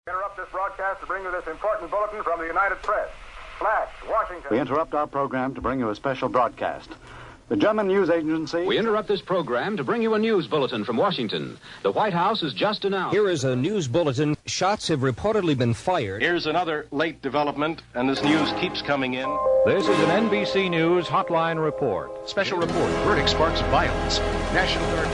Interrupt this broadcast to bring you this important bulletin from the United Press. Flash, Washington. We interrupt our program to bring you a special broadcast. The German news agency... We interrupt this program to bring you a news bulletin from Washington. The White House has just announced... Here is a news bulletin. Shots have reportedly been fired. Here's another late development, and this news keeps coming in. This is an NBC News Hotline report. Special report. Verdict sparks violence. National Guard...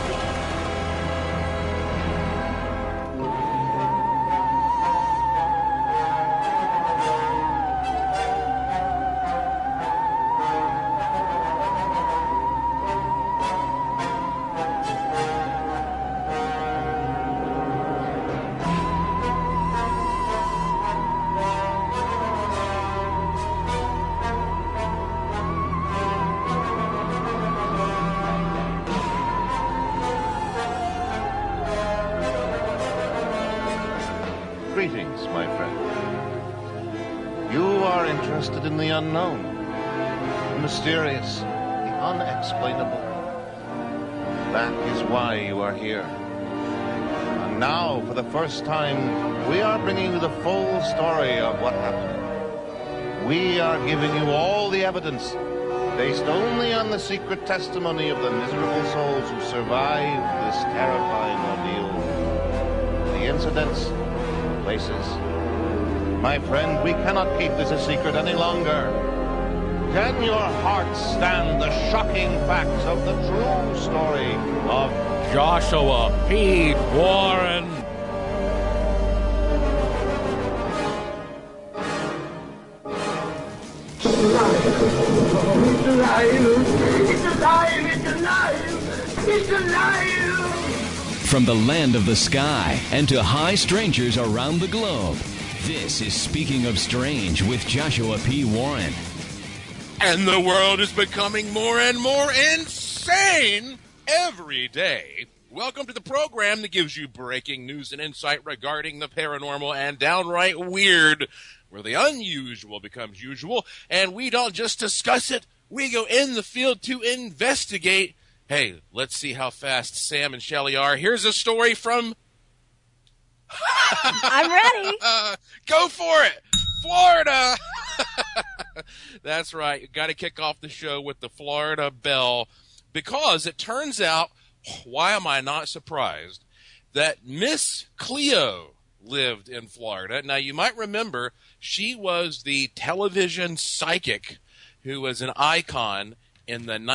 Greetings, my friend. You are interested in the unknown, the mysterious, the unexplainable. That is why you are here. And now, for the first time, we are bringing you the full story of what happened. We are giving you all the evidence, based only on the secret testimony of the miserable souls who survived this terrifying ordeal. The incidents, places. My friend, we cannot keep this a secret any longer. Can your heart stand the shocking facts of the true story of Joshua P. Warren? It's alive! It's alive! It's alive! It's alive! From the land of the sky and to high strangers around the globe, this is Speaking of Strange with Joshua P. Warren. And the world is becoming more and more insane every day. Welcome to the program that gives you breaking news and insight regarding the paranormal and downright weird, where the unusual becomes usual, and we don't just discuss it, we go in the field to investigate. Hey, let's see how fast Sam and Shelley are. Here's a story from... I'm ready. Go for it. Florida. That's right. You got to kick off the show with the Florida Belle, because it turns out, why am I not surprised, that Miss Cleo lived in Florida. Now, you might remember she was the television psychic who was an icon in the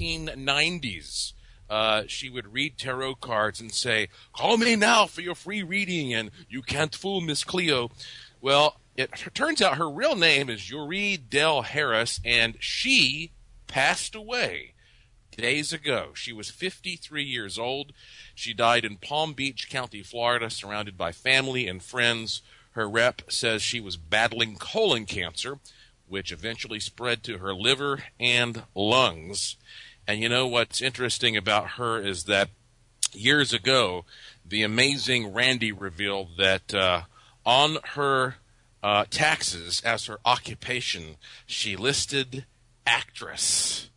1990s. She would read tarot cards and say, "Call me now for your free reading," and "You can't fool Miss Cleo." Well, it turns out her real name is Yuri Del Harris, and she passed away days ago. She was 53 years old. She died in Palm Beach County, Florida, surrounded by family and friends. Her rep says she was battling colon cancer, which eventually spread to her liver and lungs. And you know what's interesting about her is that years ago, the amazing Randy revealed that on her taxes as her occupation, she listed actress.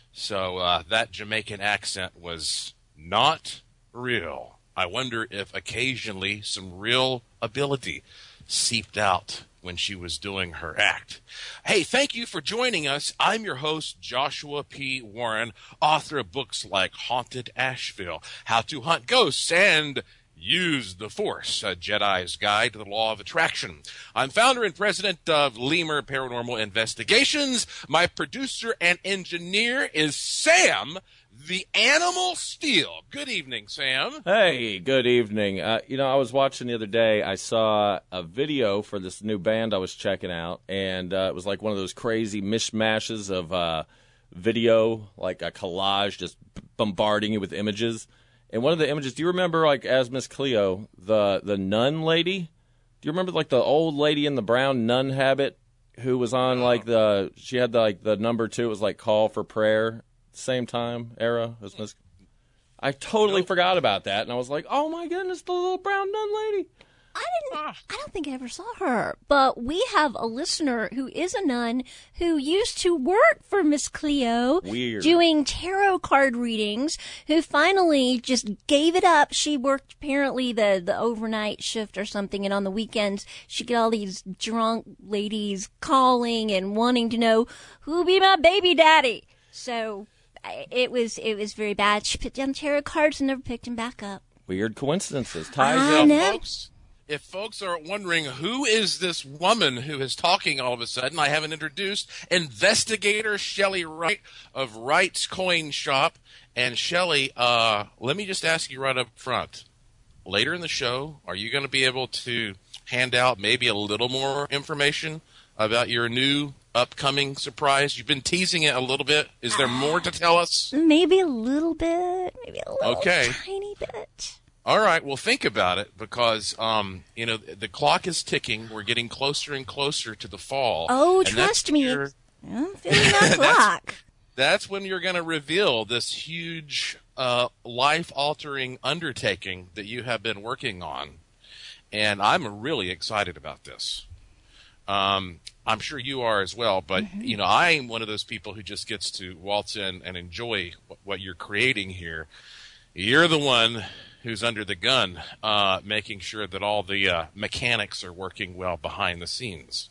So that Jamaican accent was not real. I wonder if occasionally some real ability seeped out when she was doing her act. Hey, thank you for joining us. I'm your host, Joshua P. Warren, author of books like Haunted Asheville, How to Hunt Ghosts, and Use the Force, A Jedi's Guide to the Law of Attraction. I'm founder and president of Lemur Paranormal Investigations. My producer and engineer is Sam, the Animal Steel. Good evening, Sam. Hey, good evening. I was watching the other day. I saw a video for this new band I was checking out, and it was like one of those crazy mishmashes of video, like a collage just bombarding you with images. And one of the images, do you remember, like, as Miss Cleo, the nun lady? Do you remember, like, the old lady in the brown nun habit who was on, like, she had, the number 2, it was, like, Call for Prayer, same time era as Miss... I totally forgot about that, and I was like, oh, my goodness, the little brown nun lady. I don't think I ever saw her, but we have a listener who is a nun who used to work for Miss Cleo. Weird. Doing tarot card readings, who finally just gave it up. She worked apparently the overnight shift or something, and on the weekends she'd get all these drunk ladies calling and wanting to know who'll be my baby daddy. So it was very bad. She put down tarot cards and never picked them back up. Weird coincidences. Ties I up. know. If folks are wondering who is this woman who is talking all of a sudden, I haven't introduced investigator Shelley Wright of Wright's Coin Shop. And Shelley, let me just ask you right up front. Later in the show, are you going to be able to hand out maybe a little more information about your new upcoming surprise? You've been teasing it a little bit. Is there more to tell us? Maybe a little bit. Maybe a little tiny bit. All right, well, think about it because, the clock is ticking. We're getting closer and closer to the fall. Oh, trust me. I'm feeling that clock. That's when you're going to reveal this huge, life-altering undertaking that you have been working on. And I'm really excited about this. I'm sure you are as well, but, I'm one of those people who just gets to waltz in and enjoy what you're creating here. You're the one who's under the gun, making sure that all the mechanics are working well behind the scenes.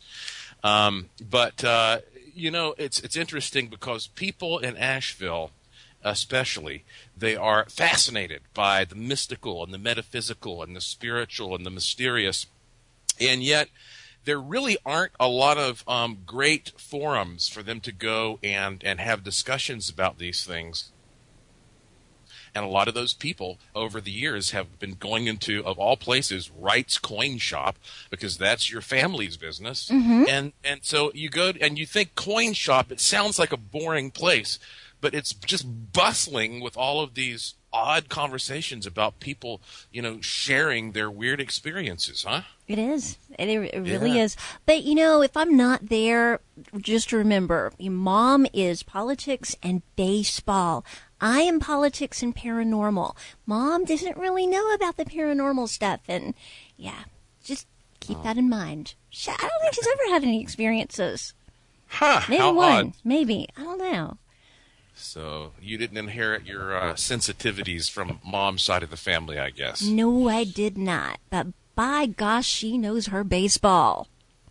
But it's interesting because people in Asheville, especially, they are fascinated by the mystical and the metaphysical and the spiritual and the mysterious, and yet there really aren't a lot of great forums for them to go and have discussions about these things. And a lot of those people over the years have been going into, of all places, Wright's Coin Shop, because that's your family's business. Mm-hmm. And so you go and you think coin shop, it sounds like a boring place, but it's just bustling with all of these odd conversations about people, sharing their weird experiences, huh? It is. It really is. But, if I'm not there, just remember, Mom is politics and baseball. I am politics and paranormal. Mom doesn't really know about the paranormal stuff. And, just keep that in mind. I don't think she's ever had any experiences. Huh. Maybe how one. Odd. Maybe. I don't know. So you didn't inherit your sensitivities from Mom's side of the family, I guess. No, I did not. But by gosh, she knows her baseball.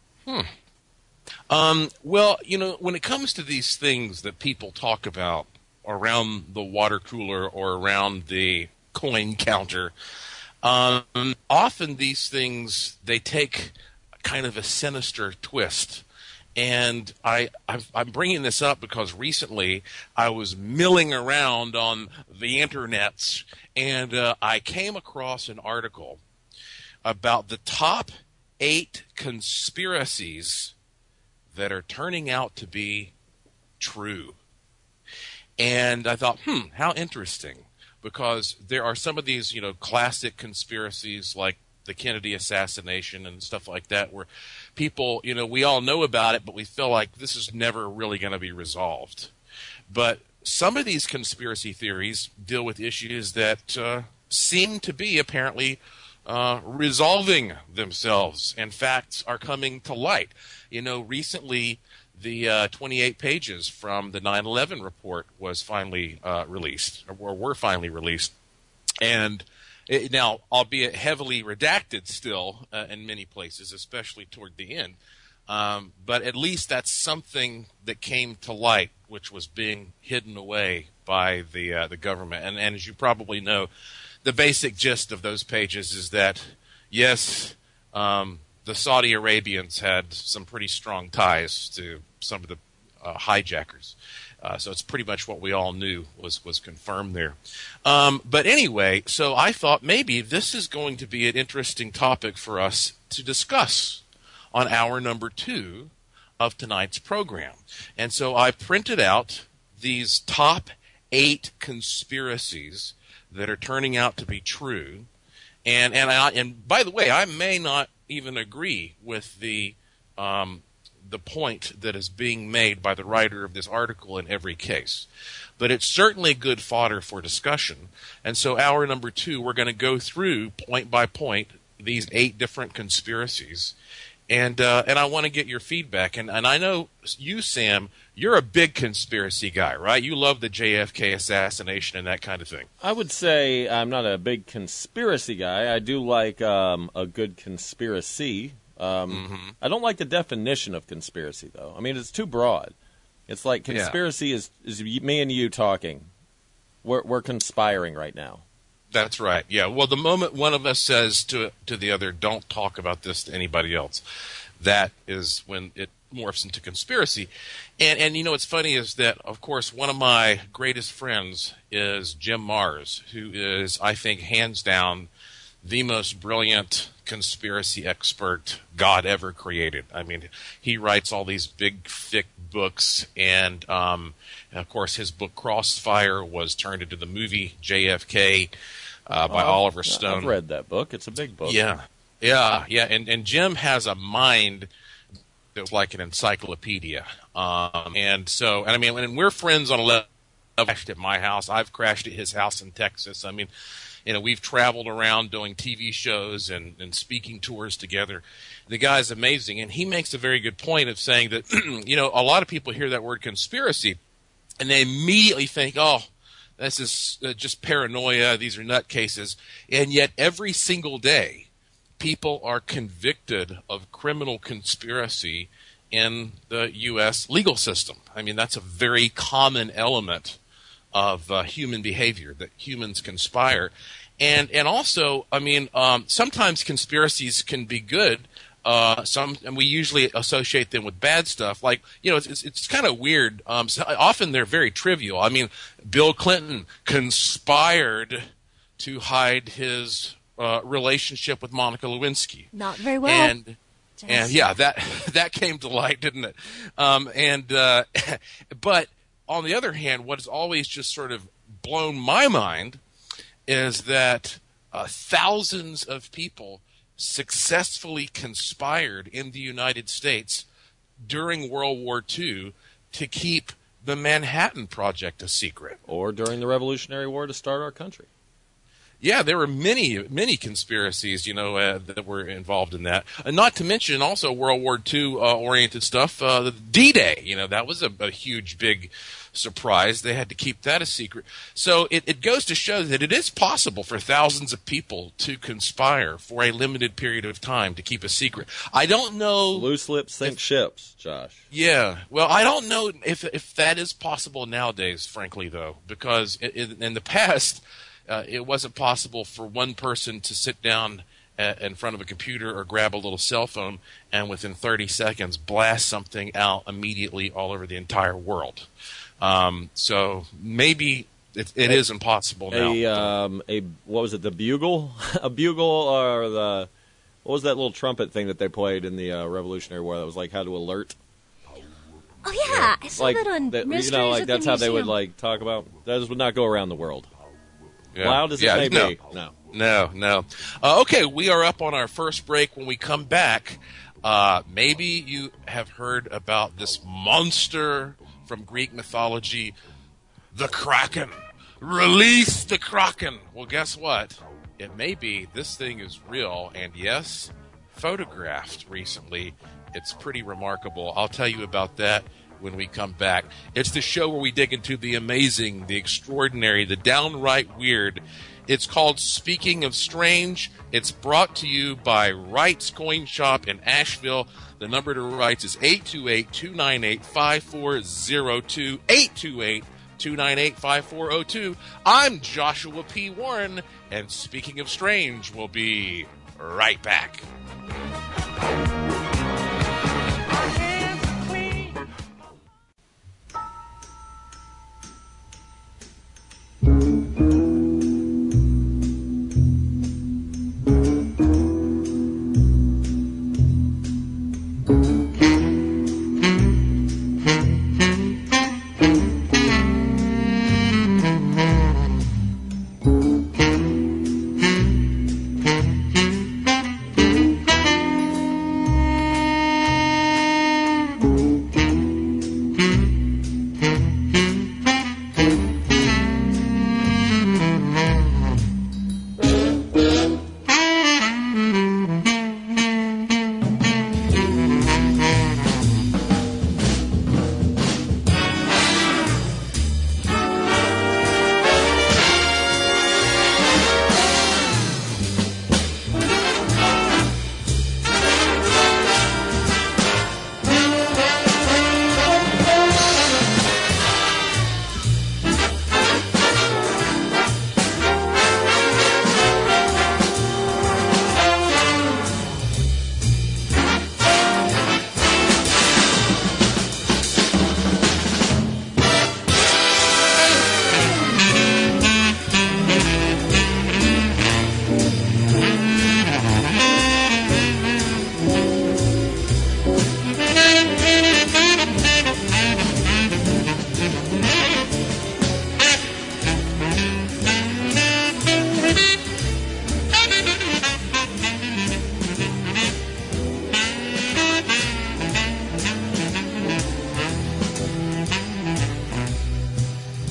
Well, when it comes to these things that people talk about around the water cooler or around the coin counter, often these things, they take kind of a sinister twist. And I'm bringing this up because recently I was milling around on the internets and I came across an article about the top 8 conspiracies that are turning out to be true. And I thought, how interesting, because there are some of these, classic conspiracies like the Kennedy assassination and stuff like that, where people, we all know about it, but we feel like this is never really going to be resolved. But some of these conspiracy theories deal with issues that seem to be apparently resolving themselves, and facts are coming to light. Recently, the 28 pages from the 9/11 report was finally released, or were finally released. And now, albeit heavily redacted still in many places, especially toward the end, but at least that's something that came to light, which was being hidden away by the government. And as you probably know, the basic gist of those pages is that, yes, the Saudi Arabians had some pretty strong ties to some of the hijackers. So it's pretty much what we all knew was confirmed there. But anyway, so I thought maybe this is going to be an interesting topic for us to discuss on hour number 2 of tonight's program. And so I printed out these top 8 conspiracies that are turning out to be true. And by the way, I may not even agree with the point that is being made by the writer of this article in every case. But it's certainly good fodder for discussion. And so hour number 2, we're going to go through point by point these 8 different conspiracies, and I want to get your feedback. And I know you, Sam, you're a big conspiracy guy, right? You love the JFK assassination and that kind of thing. I would say I'm not a big conspiracy guy. I do like a good conspiracy. I don't like the definition of conspiracy, though. I mean, it's too broad. It's like conspiracy is me and you talking. We're conspiring right now. That's right. Yeah. Well, the moment one of us says to the other, "Don't talk about this to anybody else," that is when it morphs into conspiracy. And you know what's funny is that, of course, one of my greatest friends is Jim Marrs, who is, I think, hands down the most brilliant conspiracy expert God ever created. I mean, he writes all these big, thick books, and of course, his book Crossfire was turned into the movie JFK by Oliver Stone. I've read that book. It's a big book. Yeah. And Jim has a mind that's like an encyclopedia. And we're friends on a level. I've crashed at my house. I've crashed at his house in Texas. I mean, you know, we've traveled around doing TV shows and speaking tours together. The guy's amazing, and he makes a very good point of saying that, you know, a lot of people hear that word conspiracy, and they immediately think, oh, this is just paranoia, these are nutcases, and yet every single day, people are convicted of criminal conspiracy in the U.S. legal system. I mean, that's a very common element of human behavior, that humans conspire. And also, I mean, sometimes conspiracies can be good. And we usually associate them with bad stuff. Like, you know, it's kind of weird. So often they're very trivial. I mean, Bill Clinton conspired to hide his relationship with Monica Lewinsky. Not very well. And yeah, that came to light, didn't it? But on the other hand, what has always just sort of blown my mind is that thousands of people successfully conspired in the United States during World War II to keep the Manhattan Project a secret. Or during the Revolutionary War to start our country. Yeah, there were many conspiracies, you know, that were involved in that. Not to mention also World War II oriented stuff. The D-Day, you know, that was a huge, big surprise. They had to keep that a secret. So it goes to show that it is possible for thousands of people to conspire for a limited period of time to keep a secret. I don't know. Loose lips sink ships, Josh. Yeah. Well, I don't know if that is possible nowadays, frankly, though, because in the past, it wasn't possible for one person to sit down in front of a computer or grab a little cell phone and within 30 seconds blast something out immediately all over the entire world. So maybe it is impossible now. What was it, the bugle? A bugle, or what was that little trumpet thing that they played in the Revolutionary War that was like how to alert? Oh, yeah. I saw that on Mysteries You know, like at that's the how they would Museum. like talk about. That would not go around the world. Yeah. Loud as it may be. No. Okay, we are up on our first break. When we come back, maybe you have heard about this monster from Greek mythology, the Kraken. Release the Kraken. Well, guess what? It may be this thing is real, and yes, photographed recently. It's pretty remarkable. I'll tell you about that when we come back. It's the show where we dig into the amazing, the extraordinary, the downright weird. It's called Speaking of Strange. It's brought to you by Wright's Coin Shop in Asheville. The number to Wright's is 828-298-5402. 828-298-5402. I'm Joshua P. Warren, and Speaking of Strange will be right back.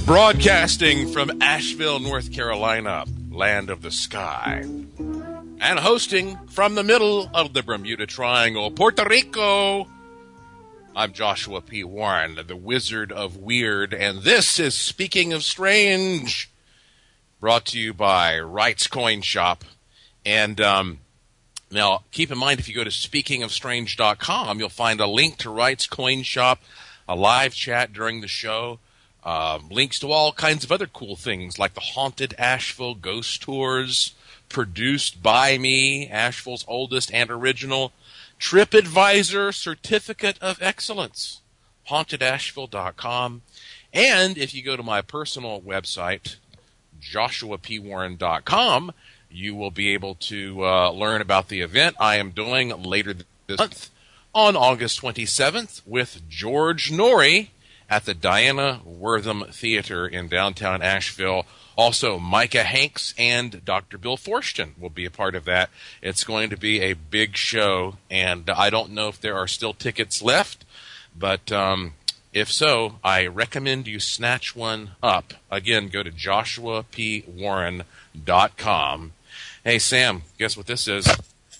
Broadcasting from Asheville, North Carolina, land of the sky. And hosting from the middle of the Bermuda Triangle, Puerto Rico, I'm Joshua P. Warren, the Wizard of Weird, and this is Speaking of Strange, brought to you by Wright's Coin Shop. And now, keep in mind, if you go to speakingofstrange.com, you'll find a link to Wright's Coin Shop, a live chat during the show, links to all kinds of other cool things, like the Haunted Asheville Ghost Tours, produced by me, Asheville's oldest and original TripAdvisor Certificate of Excellence, hauntedasheville.com. And if you go to my personal website, joshuapwarren.com, you will be able to learn about the event I am doing later this month on August 27th with George Norrie at the Diana Wortham Theater in downtown Asheville. Also, Micah Hanks and Dr. Bill Forston will be a part of that. It's going to be a big show, and I don't know if there are still tickets left, but if so, I recommend you snatch one up. Again, go to joshuapwarren.com. Hey, Sam, guess what this is?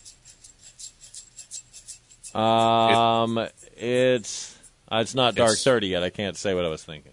It's not Dark 30 yet. I can't say what I was thinking.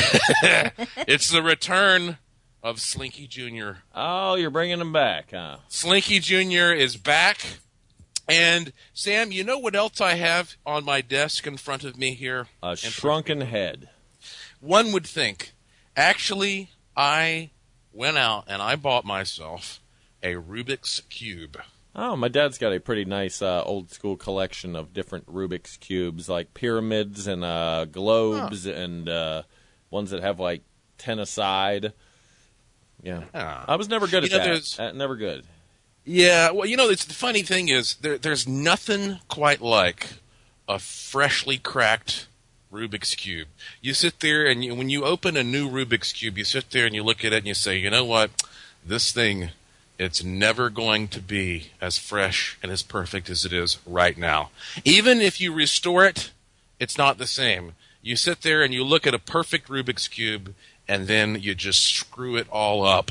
It's the return of Slinky Jr. Oh, you're bringing him back, huh? Slinky Jr. is back. And, Sam, you know what else I have on my desk in front of me here? A shrunken head. One would think. Actually, I went out and I bought myself a Rubik's Cube. Oh, my dad's got a pretty nice old-school collection of different Rubik's Cubes, like pyramids and globes and ones that have, like, 10 aside. Yeah. I was never good at that. Never good. Yeah, well, the funny thing is there's nothing quite like a freshly cracked Rubik's Cube. You sit there, and when you open a new Rubik's Cube, you sit there and you look at it and you say, you know what? This thing, it's never going to be as fresh and as perfect as it is right now. Even if you restore it, it's not the same. You sit there and you look at a perfect Rubik's Cube, and then you just screw it all up.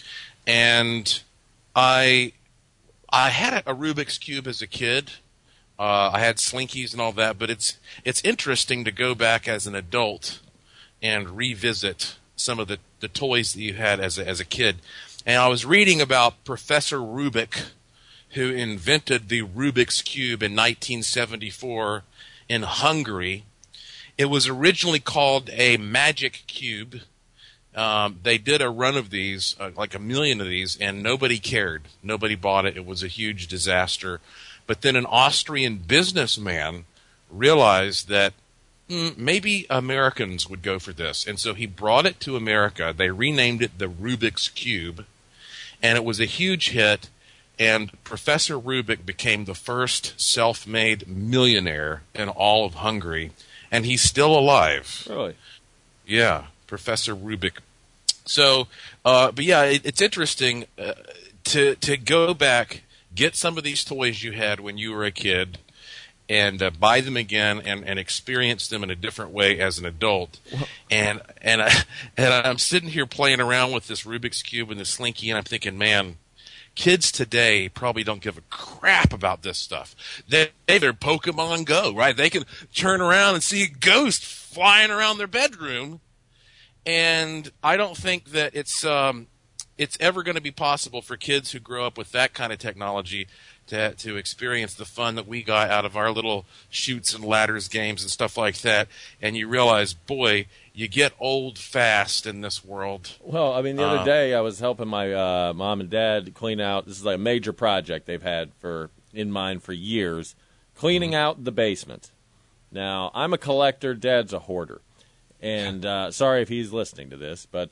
And I had a Rubik's Cube as a kid. I had Slinkies and all that, but it's interesting to go back as an adult and revisit some of the toys that you had as a kid. And I was reading about Professor Rubik, who invented the Rubik's Cube in 1974 in Hungary. It was originally called a magic cube. They did a run of these, like 1 million of these, and nobody cared. Nobody bought it. It was a huge disaster. But then an Austrian businessman realized that maybe Americans would go for this. And so he brought it to America. They renamed it the Rubik's Cube, and it was a huge hit. And Professor Rubik became the first self-made millionaire in all of Hungary. And he's still alive. Really? Yeah, Professor Rubik. So, but yeah, it's interesting to go back, get some of these toys you had when you were a kid, and buy them again and experience them in a different way as an adult. And I'm sitting here playing around with this Rubik's Cube and the Slinky, and I'm thinking, man, kids today probably don't give a crap about this stuff. They're Pokemon Go, right? They can turn around and see a ghost flying around their bedroom. And I don't think that it's ever going to be possible for kids who grow up with that kind of technology to experience the fun that we got out of our little chutes and ladders games and stuff like that. And you realize, boy, you get old fast in this world. Well, I mean, the other day I was helping my mom and dad clean out. This is like a major project they've had in mind for years, cleaning out the basement. Now, I'm a collector. Dad's a hoarder. And sorry if he's listening to this, but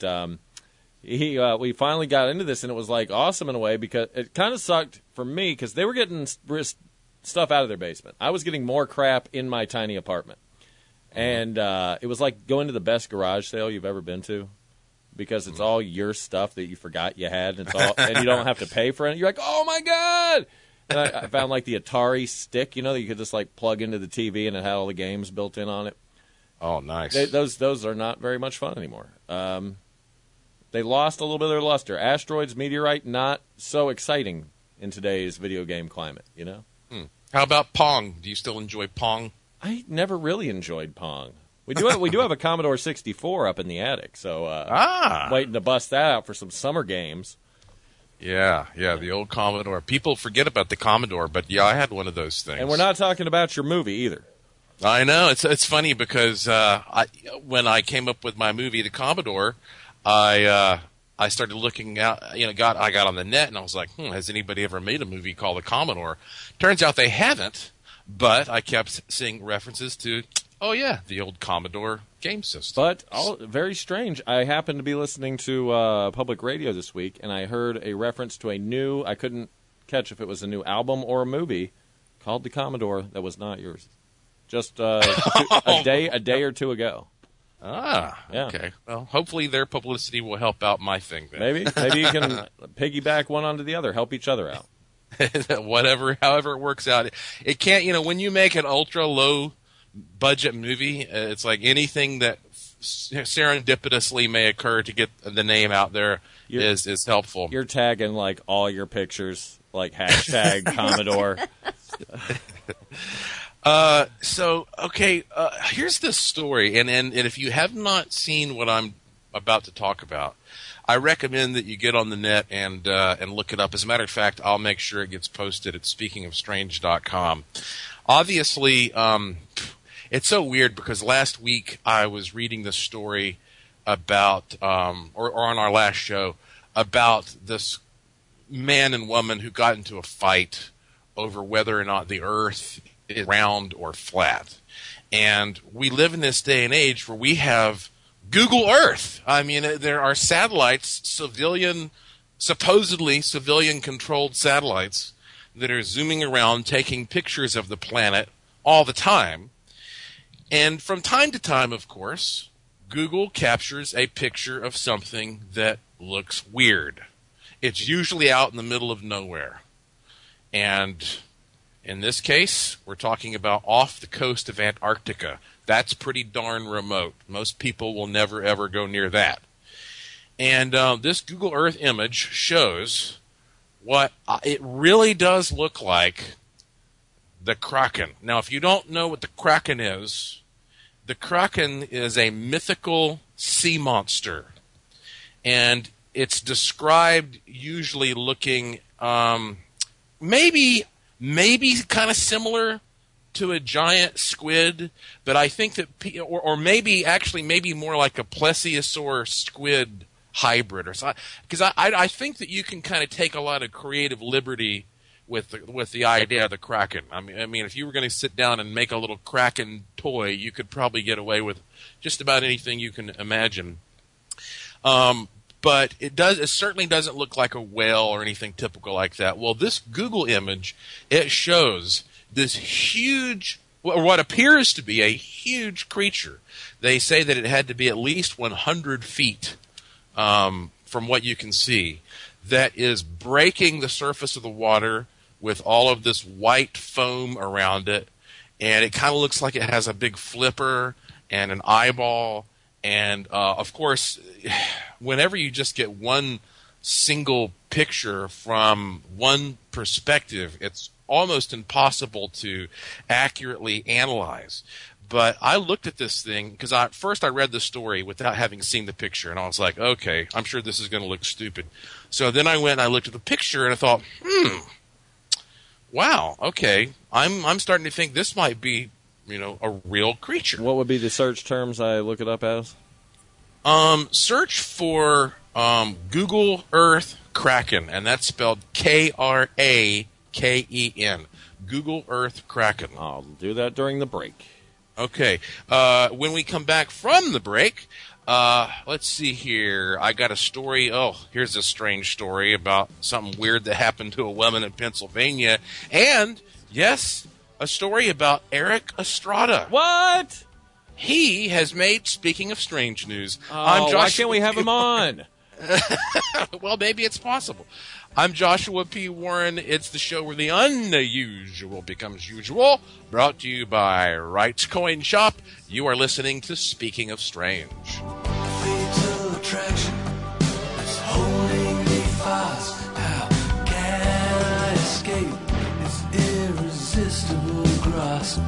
we finally got into this, and it was like awesome in a way because it kind of sucked for me because they were getting stuff out of their basement. I was getting more crap in my tiny apartment, and it was like going to the best garage sale you've ever been to because it's all your stuff that you forgot you had, and and you don't have to pay for it. You're like, oh my god! And I found like the Atari stick, that you could just like plug into the TV, and it had all the games built in on it. Oh, nice. Those are not very much fun anymore. They lost a little bit of their luster. Asteroids, Meteorite, not so exciting in today's video game climate, you know? How about Pong? Do you still enjoy Pong? I never really enjoyed Pong. We do have a Commodore 64 up in the attic, so waiting to bust that out for some summer games. Yeah, the old Commodore. People forget about the Commodore, but yeah, I had one of those things. And we're not talking about your movie either. I know. It's funny because when I came up with my movie, The Commodore, I started looking out. I got on the net and I was like, has anybody ever made a movie called The Commodore? Turns out they haven't, but I kept seeing references to, the old Commodore game system. But very strange. I happened to be listening to public radio this week, and I heard a reference to I couldn't catch if it was a new album or a movie called The Commodore that was not yours. Just a day or two ago. Yeah. Okay. Well, hopefully their publicity will help out my thing then. Maybe you can piggyback one onto the other, help each other out. However it works out. It can't, when you make an ultra low budget movie, it's like anything that serendipitously may occur to get the name out there is helpful. You're tagging like all your pictures, like hashtag Commodore. Here's this story, and if you have not seen what I'm about to talk about, I recommend that you get on the net and look it up. As a matter of fact, I'll make sure it gets posted at speakingofstrange.com. Obviously, it's so weird because last week I was reading this story about, or on our last show, about this man and woman who got into a fight over whether or not the Earth is round or flat. And we live in this day and age where we have Google Earth. I mean, there are satellites, supposedly civilian-controlled satellites that are zooming around, taking pictures of the planet all the time. And from time to time, of course, Google captures a picture of something that looks weird. It's usually out in the middle of nowhere. And in this case, we're talking about off the coast of Antarctica. That's pretty darn remote. Most people will never, ever go near that. And this Google Earth image shows what it really does look like the Kraken. Now, if you don't know what the Kraken is a mythical sea monster. And it's described usually looking maybe kind of similar to a giant squid, but I think that, or maybe more like a plesiosaur squid hybrid or something. Because I think that you can kind of take a lot of creative liberty with the idea of the Kraken. I mean, if you were going to sit down and make a little Kraken toy, you could probably get away with just about anything you can imagine. But it certainly doesn't look like a whale or anything typical like that. Well, this Google image, it shows this huge, or what appears to be a huge creature. They say that it had to be at least 100 feet from what you can see, that is breaking the surface of the water with all of this white foam around it. And it kind of looks like it has a big flipper and an eyeball. And, of course, whenever you just get one single picture from one perspective, it's almost impossible to accurately analyze. But I looked at this thing because first I read the story without having seen the picture, and I was like, okay, I'm sure this is going to look stupid. So then I went and I looked at the picture, and I thought, wow, okay, I'm starting to think this might be, a real creature. What would be the search terms I look it up as? Search for Google Earth Kraken, and that's spelled Kraken. Google Earth Kraken. I'll do that during the break. Okay. When we come back from the break, let's see here. I got a story. Oh, here's a strange story about something weird that happened to a woman in Pennsylvania. And, yes, a story about Eric Estrada. What? He has made, speaking of strange news, why can't we have him on? Well, maybe it's possible. I'm Joshua P. Warren. It's the show where the unusual becomes usual. Brought to you by Wright's Coin Shop. You are listening to Speaking of Strange. Fatal attraction is holding me fast. How can I escape its irresistible grasp?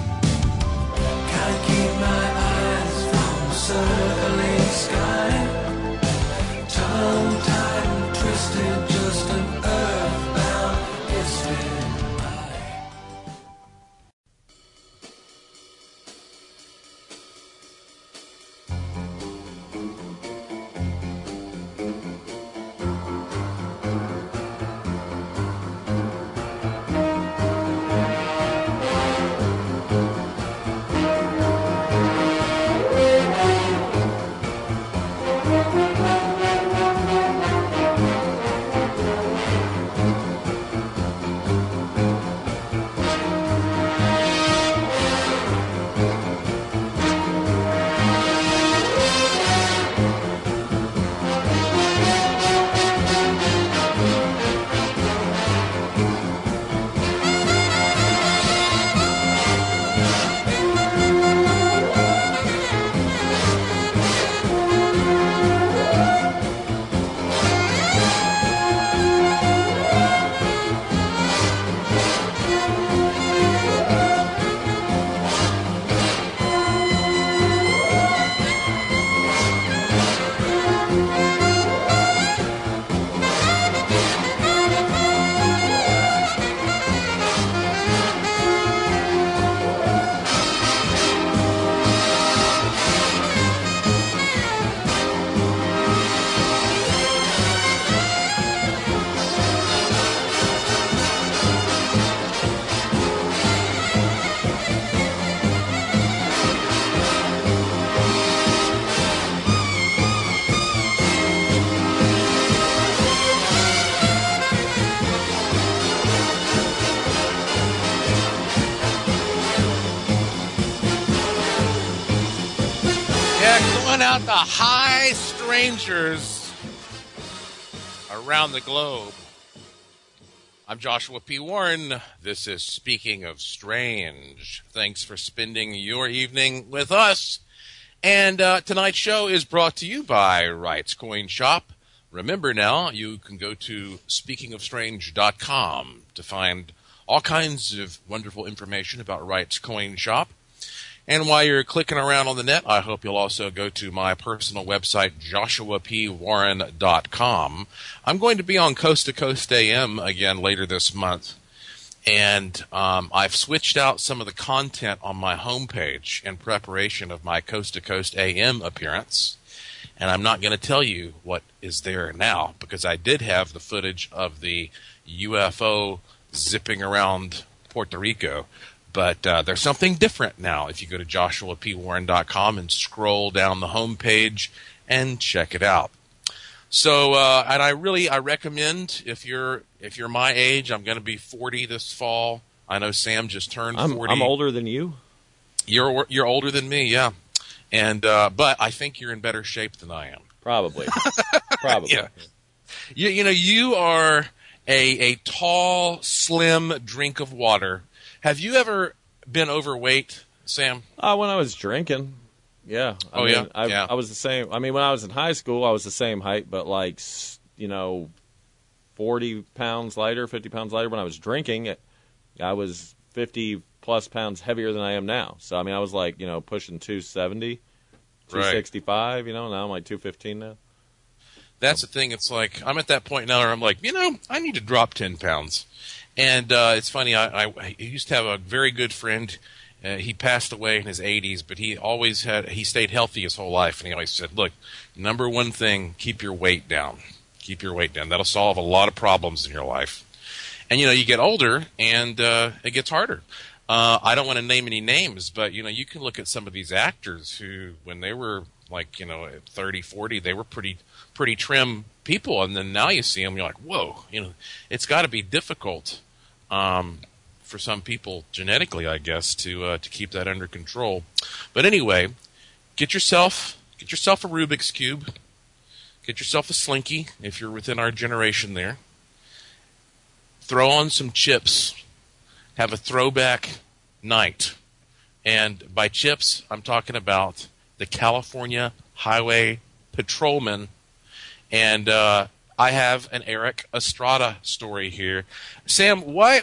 Can't keep my eyes from the circling sky. Tongue-tied and twisted, just an earthbound instant. Out to high strangers around the globe. I'm Joshua P. Warren. This is Speaking of Strange. Thanks for spending your evening with us. And tonight's show is brought to you by Wright's Coin Shop. Remember now, you can go to speakingofstrange.com to find all kinds of wonderful information about Wright's Coin Shop. And while you're clicking around on the net, I hope you'll also go to my personal website, joshuapwarren.com. I'm going to be on Coast to Coast AM again later this month. And I've switched out some of the content on my homepage in preparation of my Coast to Coast AM appearance. And I'm not going to tell you what is there now, because I did have the footage of the UFO zipping around Puerto Rico. But there's something different now if you go to joshuapwarren.com and scroll down the homepage and check it out. So, and I recommend if you're my age, I'm going to be 40 this fall. I know Sam just turned 40. I'm older than you. You're older than me, yeah. And but I think you're in better shape than I am. Probably. Yeah. You know, you are a tall, slim drink of water. Have you ever been overweight, Sam? When I was drinking, yeah. I mean, I was the same. I mean, when I was in high school, I was the same height, but 40 pounds lighter, 50 pounds lighter. When I was drinking, I was 50 plus pounds heavier than I am now. So, I mean, I was pushing 270, 265, now I'm like 215 now. That's the thing. It's like, I'm at that point now where I'm like, I need to drop 10 pounds. And it's funny, I used to have a very good friend. He passed away in his 80s, but he stayed healthy his whole life. And he always said, look, number one thing, keep your weight down. Keep your weight down. That'll solve a lot of problems in your life. And, you get older, and it gets harder. I don't want to name any names, but, you can look at some of these actors who, when they were, at 30, 40, they were pretty trim people. And then now you see them, you're like, whoa, it's got to be difficult for some people genetically, I guess, to keep that under control. But anyway, get yourself a Rubik's Cube. Get yourself a Slinky if you're within our generation there. throw on some chips, have a throwback night. And by chips, I'm talking about the California Highway Patrolman. And I have an Eric Estrada story here. Sam, why?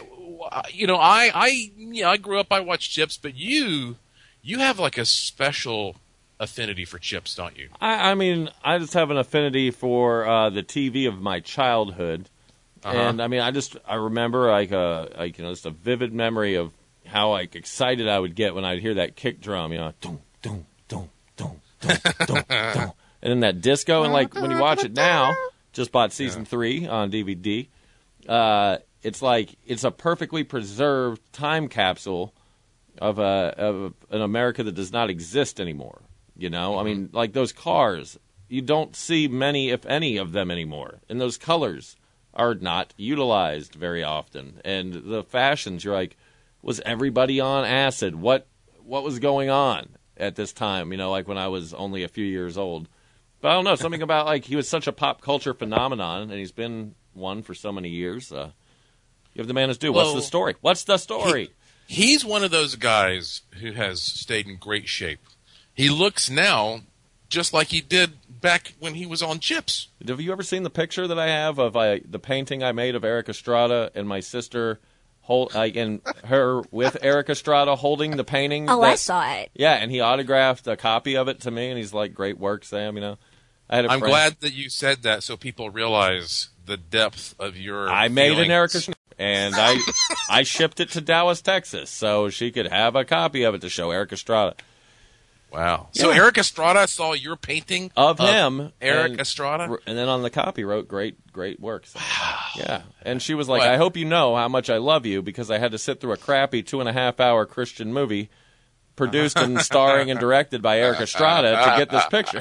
I grew up, I watched Chips, but you have like a special affinity for Chips, don't you? I mean, I just have an affinity for the TV of my childhood. And I mean, I remember just a vivid memory of how excited I would get when I'd hear that kick drum, dum dum dum dum dum dum dum, and then that disco. And when you watch it now, just bought season 3 on DVD. It's it's a perfectly preserved time capsule of an America that does not exist anymore. I mean, those cars, you don't see many, if any, of them anymore, and those colors are not utilized very often. And the fashions, you're like, was everybody on acid? What was going on at this time? When I was only a few years old. But I don't know, something about he was such a pop culture phenomenon, and he's been one for so many years. Give the man his due. What's the story? What's the story? He's one of those guys who has stayed in great shape. He looks now just like he did back when he was on Chips. Have you ever seen the picture that I have of the painting I made of Eric Estrada and my sister, and her with Eric Estrada holding the painting? I saw it. Yeah, and he autographed a copy of it to me, and he's like, "Great work, Sam." I'm glad that you said that so people realize the depth of your. I made an Eric Estrada, and I shipped it to Dallas, Texas, so she could have a copy of it to show Eric Estrada. Wow. So Eric Estrada saw your painting of him, Eric Estrada? And then on the copy wrote, great work. So, yeah. And she was like, I hope you know how much I love you, because I had to sit through a crappy 2.5-hour Christian movie produced and starring and directed by Eric Estrada to get this picture.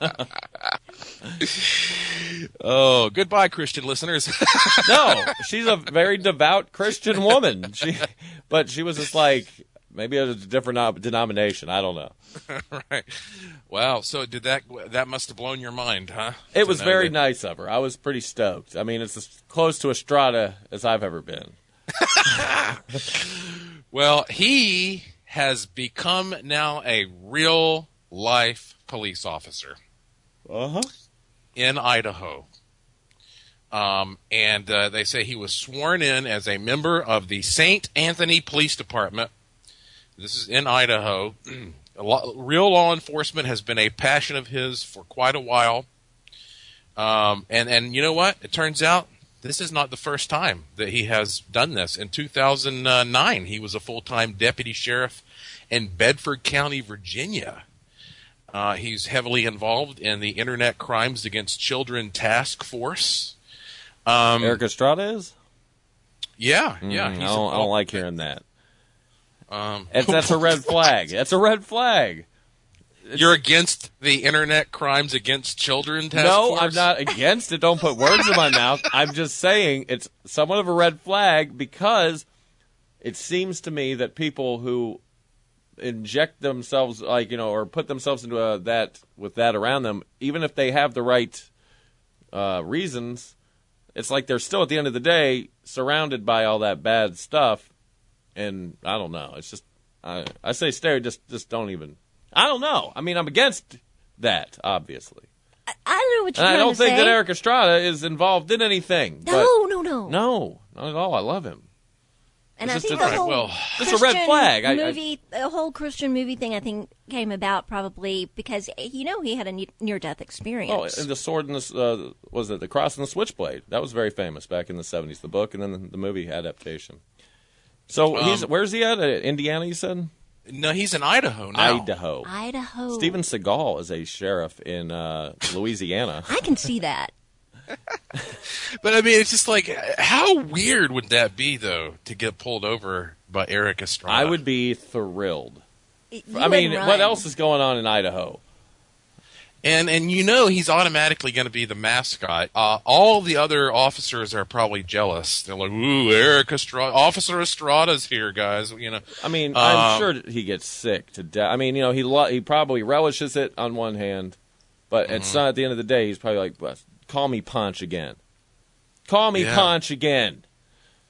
Oh, goodbye, Christian listeners. No, she's a very devout Christian woman. But she was just like, maybe it was a different denomination. I don't know. Right. Wow. So that must have blown your mind, huh? It was very nice of her. I was pretty stoked. I mean, it's as close to Estrada as I've ever been. Well, he has become now a real-life police officer. In Idaho. And they say he was sworn in as a member of the St. Anthony Police Department. This is in Idaho. Real law enforcement has been a passion of his for quite a while. And you know what? It turns out this is not the first time that he has done this. In 2009, he was a full-time deputy sheriff in Bedford County, Virginia. He's heavily involved in the Internet Crimes Against Children Task Force. Eric Estrada is? Yeah. I don't like hearing that. That's a red flag. That's a red flag. You're against the Internet Crimes Against Children Task Force? No, I'm not against it. Don't put words in my mouth. I'm just saying it's somewhat of a red flag, because it seems to me that people who inject themselves, or put themselves into that with that around them, even if they have the right reasons, it's like they're still at the end of the day surrounded by all that bad stuff. And I don't know. It's just I say stay. Just don't even. I don't know. I mean, I'm against that, obviously. I don't know what you're trying to say. I don't think that Eric Estrada is involved in anything. No. No, not at all. I love him. And I think the whole it's a red flag. The whole Christian movie thing, I think, came about probably because he had a near-death experience. Oh, and the sword and the cross and the switchblade. That was very famous back in the 70s. The book and then the movie adaptation. So where's he at? Indiana, you said? No, he's in Idaho now. Idaho. Steven Seagal is a sheriff in Louisiana. I can see that. But I mean, it's just like, how weird would that be, though, to get pulled over by Eric Estrada? I would be thrilled. What else is going on in Idaho? And he's automatically going to be the mascot. All the other officers are probably jealous. They're like, "Ooh, Eric Estrada, Officer Estrada's here, guys." I mean, I'm sure he gets sick to death. I mean, he probably relishes it on one hand, but it's not at the end of the day. He's probably like, "Call me Punch again. Call me Punch again."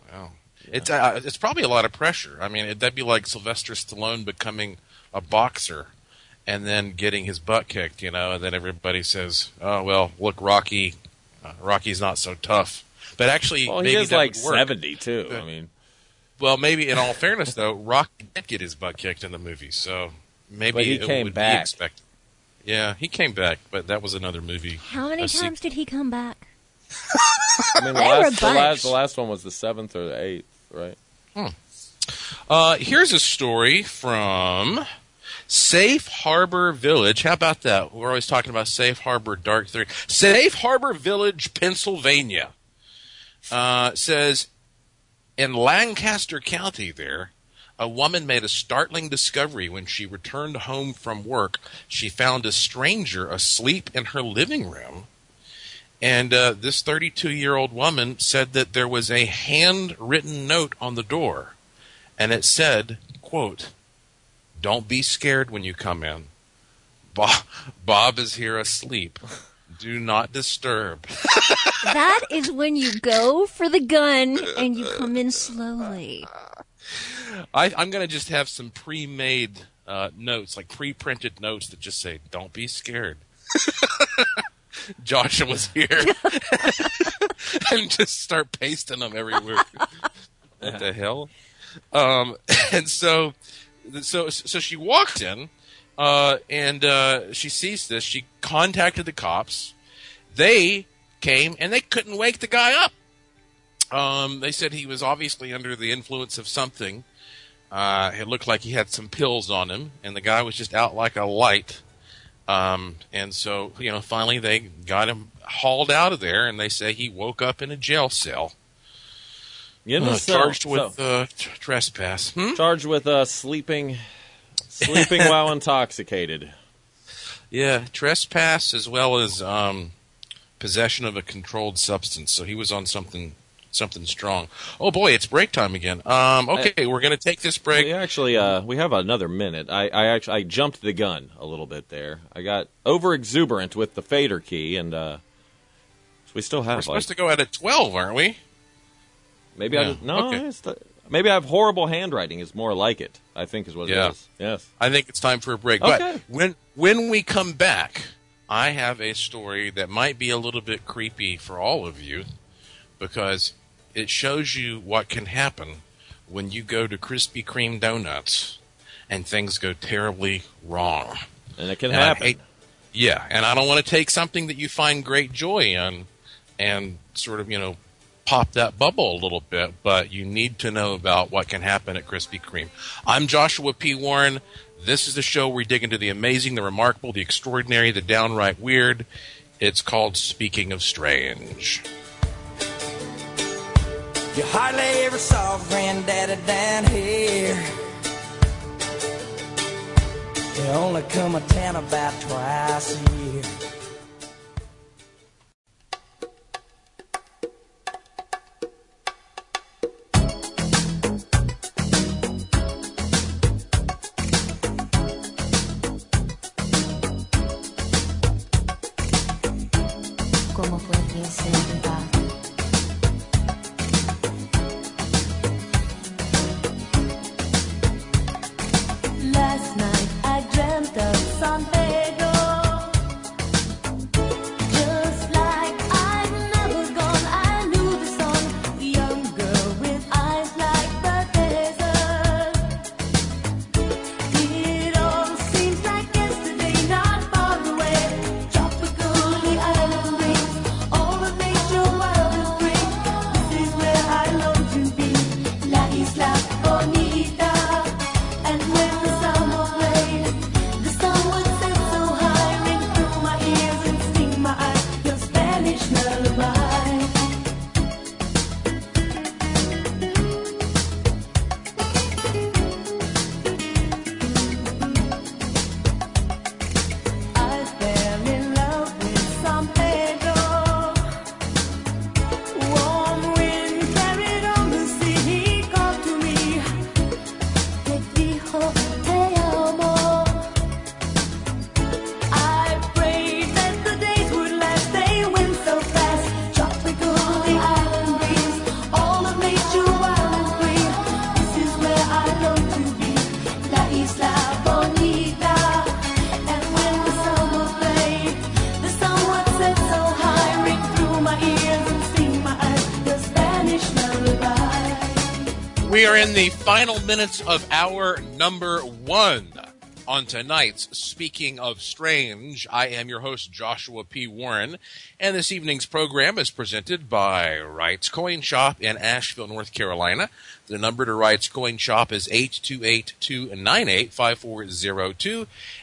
Wow. It's probably a lot of pressure. I mean, that'd be like Sylvester Stallone becoming a boxer and then getting his butt kicked, and then everybody says, "Oh well, look, Rocky, Rocky's not so tough." But actually, well, maybe he is that like would work. 70 too. I mean, well, maybe in all fairness, though, Rocky did get his butt kicked in the movie, so maybe but he it came would back. be expected. Yeah, he came back, but that was another movie. How many times did he come back? I mean, the last one was the 7th or the 8th, right? Here's a story from Safe Harbor Village. How about that? We're always talking about Safe Harbor Dark Theory. Safe Harbor Village, Pennsylvania. Says, in Lancaster County there, a woman made a startling discovery when she returned home from work. She found a stranger asleep in her living room. And this 32-year-old woman said that there was a handwritten note on the door. And it said, quote, "Don't be scared when you come in. Bob is here asleep. Do not disturb." That is when you go for the gun and you come in slowly. I'm going to just have some pre-made notes, like pre-printed notes that just say, "Don't be scared." Joshua's here. And just start pasting them everywhere. What the hell? And so she walked in, and she sees this. She contacted the cops. They came, and they couldn't wake the guy up. They said he was obviously under the influence of something. It looked like he had some pills on him, and the guy was just out like a light. And so, finally they got him hauled out of there, and they say he woke up in a jail cell. Charged with trespass. Charged with sleeping while intoxicated. Yeah, trespass as well as possession of a controlled substance. So he was on something strong. Oh boy, it's break time again. Okay, we're going to take this break. We have another minute. I jumped the gun a little bit there. I got over exuberant with the fader key, and so we still have. We're supposed to go at 12, aren't we? Maybe Okay. Maybe I have horrible handwriting. Is more like it. I think is what it is. Yes. I think it's time for a break. Okay. But when we come back, I have a story that might be a little bit creepy for all of you, because it shows you what can happen when you go to Krispy Kreme donuts and things go terribly wrong. And it can happen. And I don't want to take something that you find great joy in and sort of, pop that bubble a little bit, but you need to know about what can happen at Krispy Kreme. I'm Joshua P. Warren. This is the show where we dig into the amazing, the remarkable, the extraordinary, the downright weird. It's called Speaking of Strange. You hardly ever saw Granddaddy down here. They only come a town about twice a year. ¿Cómo fue que se va? Last night I dreamt of San Pedro. Just like I've never gone, I knew the song. The young girl with eyes like the desert. It all seems like yesterday, not far away. Tropical, the island breeze, all the nature wild and free. This is where I long to be, La Isla Bonita. And when the summer played, the sun would set so high, ring through my ears and sting my eyes, your Spanish lullaby. I fell in love with San Pedro. Warm wind carried on the sea, he called to me. Te dijo te amo. I prayed that the days would last, they went so fast. Tropical, the island breeze, all of nature Isla Bonita. And when the summer played, the sun would set so high, ring through my ears and sting my eyes, the Spanish lullaby. We are in the final minutes of hour number 1 on tonight's Speaking of Strange. I am your host, Joshua P. Warren, and this evening's program is presented by Wright's Coin Shop in Asheville, North Carolina. The number to Wright's Coin Shop is 828-298-5402,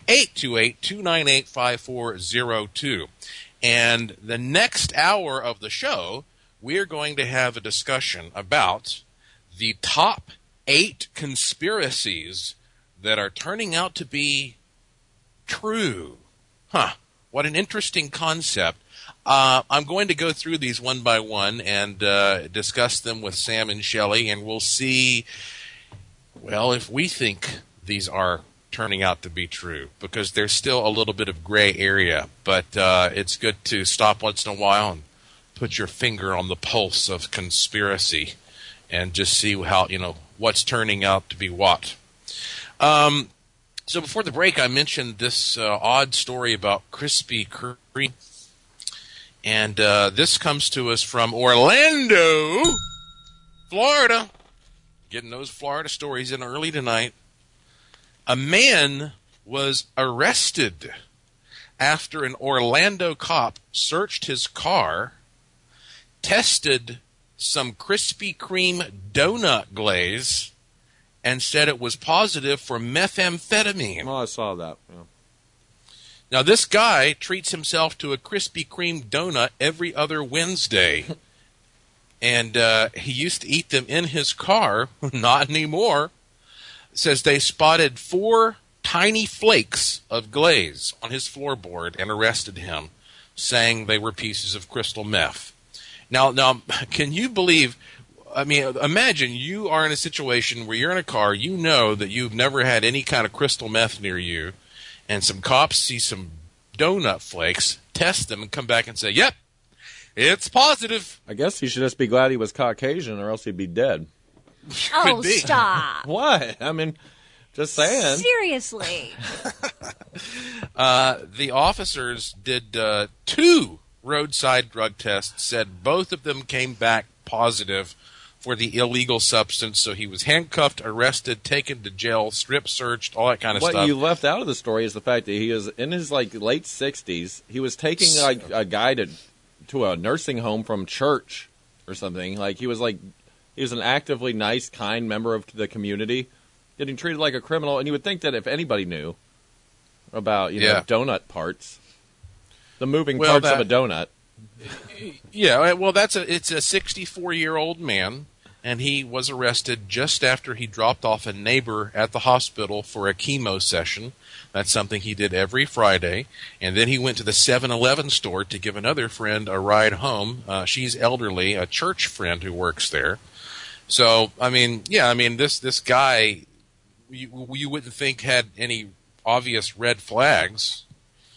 828-298-5402. And the next hour of the show, we're going to have a discussion about the top 8 conspiracies that are turning out to be true. What an interesting concept. I'm going to go through these one by one and discuss them with Sam and Shelley, and we'll see, well, if we think these are turning out to be true, because there's still a little bit of gray area, but it's good to stop once in a while and put your finger on the pulse of conspiracy and just see how, what's turning out to be what. So before the break, I mentioned this odd story about Krispy Kreme, and this comes to us from Orlando, Florida. Getting those Florida stories in early tonight. A man was arrested after an Orlando cop searched his car, tested some Krispy Kreme donut glaze, and said it was positive for methamphetamine. Oh, I saw that. Yeah. Now, this guy treats himself to a Krispy Kreme donut every other Wednesday. And he used to eat them in his car. Not anymore. Says they spotted 4 tiny flakes of glaze on his floorboard and arrested him, saying they were pieces of crystal meth. Now, can you believe... imagine you are in a situation where you're in a car, you know that you've never had any kind of crystal meth near you, and some cops see some donut flakes, test them, and come back and say, yep, it's positive. I guess he should just be glad he was Caucasian, or else he'd be dead. Oh, stop. What? Just saying. Seriously. The officers did 2 roadside drug tests, said both of them came back positive for the illegal substance, so he was handcuffed, arrested, taken to jail, strip searched, all that kind of stuff. What you left out of the story is the fact that he is in his late 60s. He was taking a guy to a nursing home from church or something. He was an actively nice, kind member of the community, getting treated like a criminal. And you would think that if anybody knew about donut parts, the moving parts of a donut. Yeah, well, it's a 64-year-old man, and he was arrested just after he dropped off a neighbor at the hospital for a chemo session. That's something he did every Friday. And then he went to the 7-Eleven store to give another friend a ride home. She's elderly, a church friend who works there. So, this guy, you wouldn't think had any obvious red flags.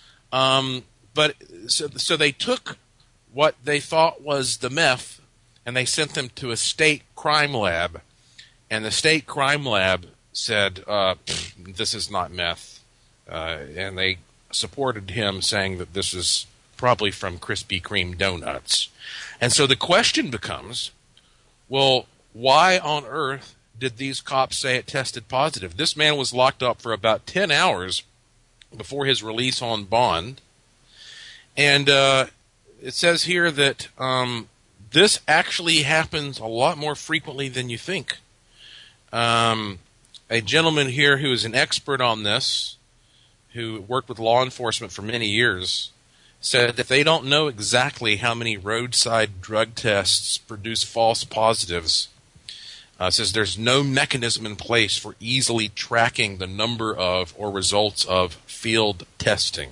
But so they took what they thought was the meth, and they sent them to a state crime lab. And the state crime lab said, this is not meth. And they supported him, saying that this is probably from Krispy Kreme donuts. And so the question becomes, well, why on earth did these cops say it tested positive? This man was locked up for about 10 hours before his release on bond. And it says here that this actually happens a lot more frequently than you think. A gentleman here who is an expert on this, who worked with law enforcement for many years, said that they don't know exactly how many roadside drug tests produce false positives. Says there's no mechanism in place for easily tracking the number of or results of field testing.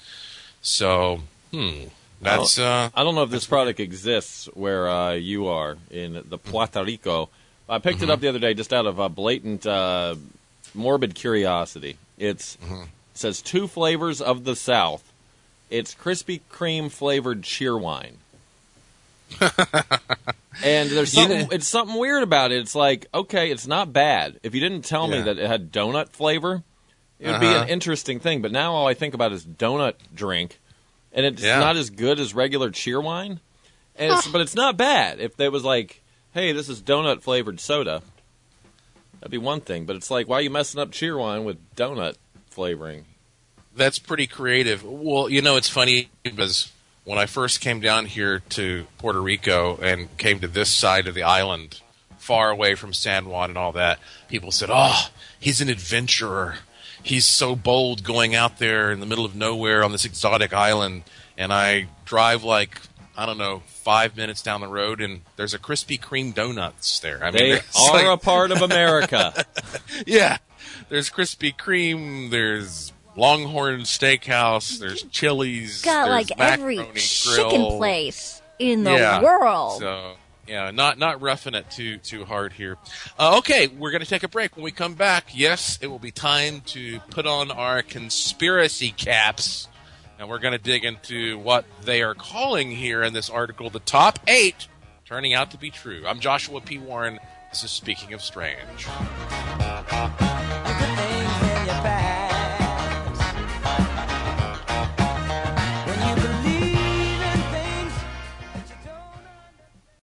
So, that's... I don't know if this product exists where you are in the Puerto Rico. I picked it up the other day just out of blatant morbid curiosity. It says 2 flavors of the South. It's Krispy Kreme flavored cheer wine. And there's something, it's something weird about it. It's like, okay, it's not bad. If you didn't tell me that it had donut flavor, it would be an interesting thing. But now all I think about is donut drink, and it's not as good as regular Cheerwine. And but it's not bad. If there was like, hey, this is donut flavored soda, that'd be one thing. But it's like, why are you messing up Cheerwine with donut flavoring? That's pretty creative. Well, you know, it's funny because when I first came down here to Puerto Rico and came to this side of the island, far away from San Juan and all that, people said, oh, he's an adventurer. He's so bold going out there in the middle of nowhere on this exotic island. And I drive like, I don't know, 5 minutes down the road, and there's a Krispy Kreme donuts there. I mean, they are a part of America. Yeah. There's Krispy Kreme, there's Longhorn Steakhouse, there's Chili's, Got there's like every Macaroni chicken Grill. place in the world. So, yeah, not roughing it too hard here. Okay, we're going to take a break. When we come back, yes, it will be time to put on our conspiracy caps, and we're going to dig into what they are calling here in this article the top 8 turning out to be true. I'm Joshua P. Warren. This is Speaking of Strange.